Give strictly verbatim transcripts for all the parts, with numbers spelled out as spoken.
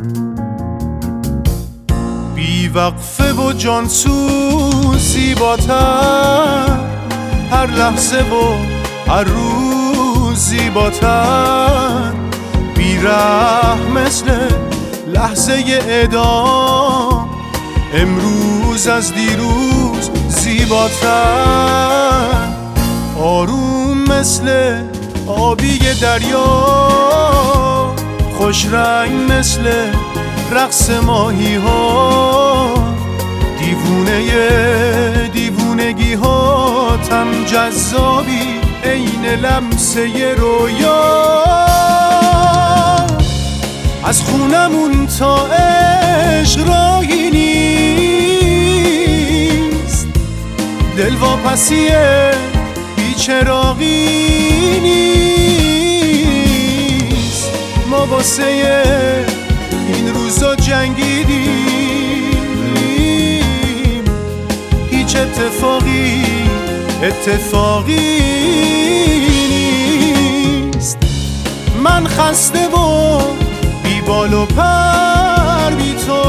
بی وقفه و جانسوز زیباتر، هر لحظه و هر روز زیباتر، بی رحم مثل لحظه اعدام، امروز از دیروز زیباتر، آروم مثل آبی دریا، خوش رنگ مثل رقص ماهی ها، دیوونه دیوونگی ها تم جذابی عین لمسه رویا. از خونمون تا عشق راهی نیست، دلواپسی بیچراغی نیست، ما واسه این روزا جنگیدیم، هیچ اتفاقی اتفاقی نیست. من خسته و بی بال و پر بی تو،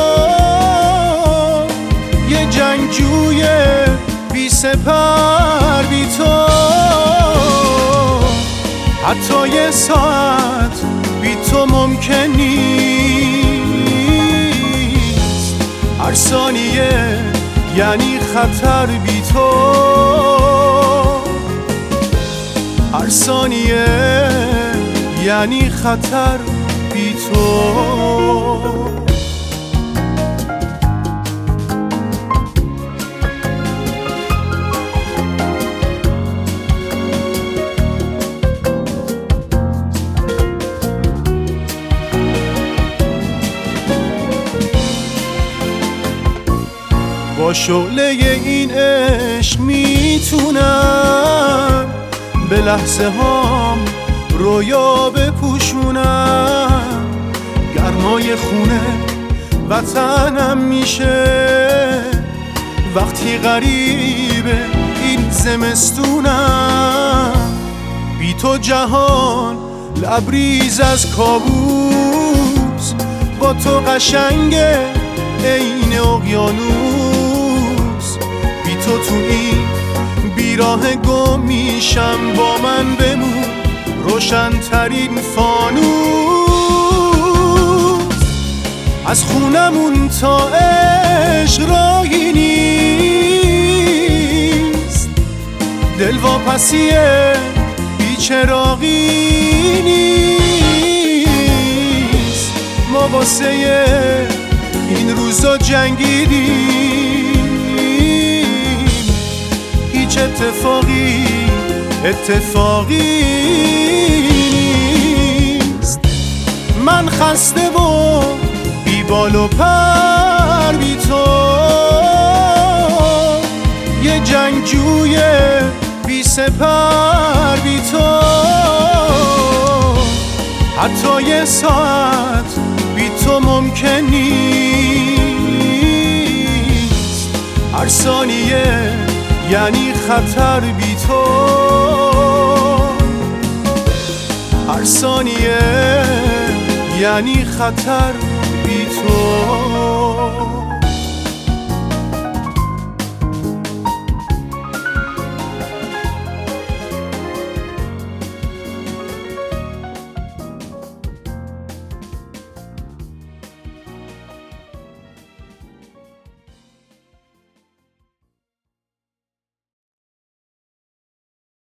یه جنگجوی بی سپر بی تو، حتی یه ساعت بی تو ممکن نیست، هر ثانیه یعنی خطر بی تو، هر ثانیه یعنی خطر بی تو. با شعله این عشق میتونم به لحظه هام رویا بپوشونم، گرمای خونه وطنم میشه وقتی غریبه این زمستونم، بی تو جهان لبریز از کابوس، با تو قشنگه عین اقیانوس، بی تو تو این بیراه گم میشم، با من بمون روشن ترین فانوس. از خونمون تا عشق راهی نیست، دلواپسی بیچراغی نیست، ما واسه این روزا جنگیدیم، هیچ اتفاقی اتفاقی نیست. من خسته و بی بال و پر بی تو، یه جنگجوی بی سپر بی تو، حتی یه ساعت بی تو ممکن نیست، هر ثانیه یعنی خطر بی تو، هر ثانیه یعنی خطر بی تو.